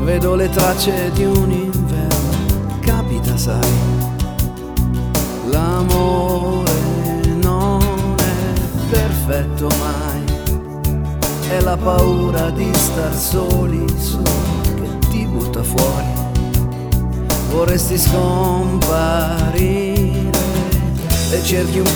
vedo le tracce di un inverno. Capita, sai, l'amore non è perfetto mai, è la paura di star soli che ti butta fuori. Vorresti scomparire e cerchi un